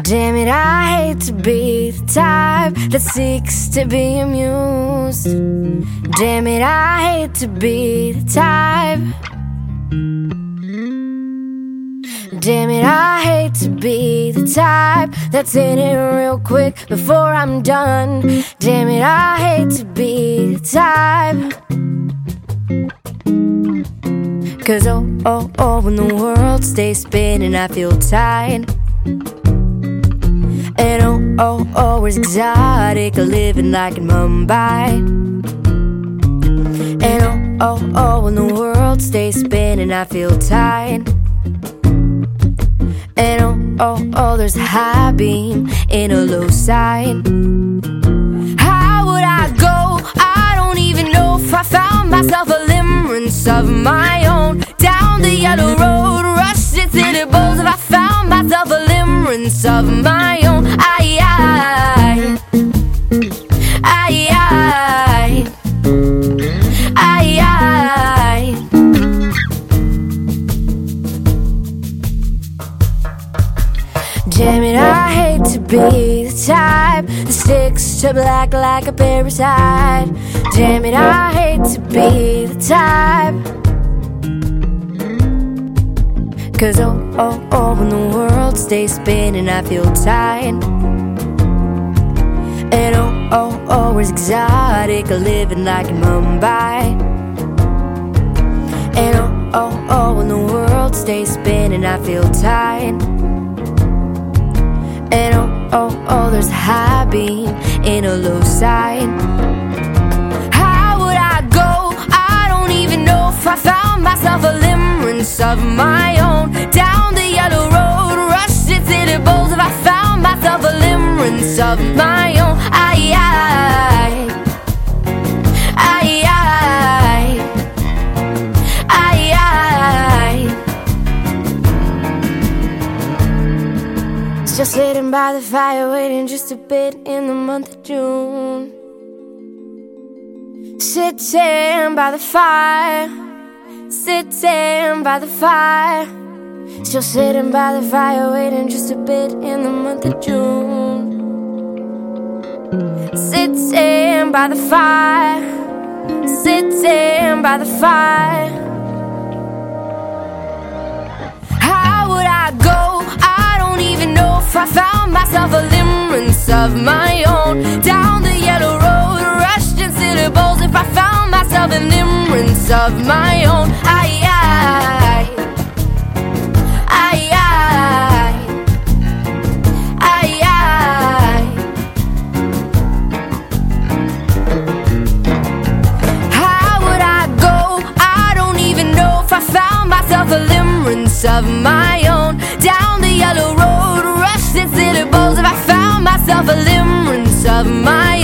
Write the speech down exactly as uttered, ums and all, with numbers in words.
Damn it, I hate to be the type that seeks to be amused. Damn it, I hate to be the type. Damn it, I hate to be the type that's in it real quick before I'm done. Damn it, I hate to be the type. Cause oh, oh, oh, when the world stays spinning I feel tired. And oh, oh, oh, it's exotic living like in Mumbai. And oh, oh, oh, when the world stays spinning I feel tired. And oh, oh, oh, there's a high beam in a low side. How would I go? I don't even know if I found myself a limerence of my own. Down the yellow road, rushed into the bowls. If I found myself a limerence of my own. I, I, I, I, I, I. Damn it, I hate to be the type that sticks to black like a parasite. Damn it, I hate to be the type. Cause oh, oh, oh, when the world stays spinning I feel tired. And oh, oh, oh, it's exotic living like in Mumbai. And oh, oh, oh, when the world stays spinning I feel tired. And oh, oh, oh, there's a high beam in a low side. How would I go? I don't even know if I found myself a limerence of my own. Down the yellow road, rushed into the bowls. If I found myself a limerence of my own. I, I, I, I, I, I. Still sitting by the fire, waiting just a bit in the month of June. Sitting by the fire, sitting by the fire. Still sitting by the fire, waiting just a bit in the month of June. Sitting by the fire, sitting by the fire. How would I go? I don't even know if I found myself a limerence of my own. Down the yellow road, rushed into the bowls. If I found myself a limerence of my own. I, I, I, I, I, I. How would I go? I don't even know if I found myself a limerence of my own. Down the yellow road, rushed into the bowls. If I found myself a limerence of my